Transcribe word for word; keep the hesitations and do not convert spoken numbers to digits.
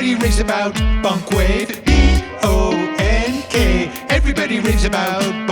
Everybody raves about Bunk Wave. B O N K. Everybody raves about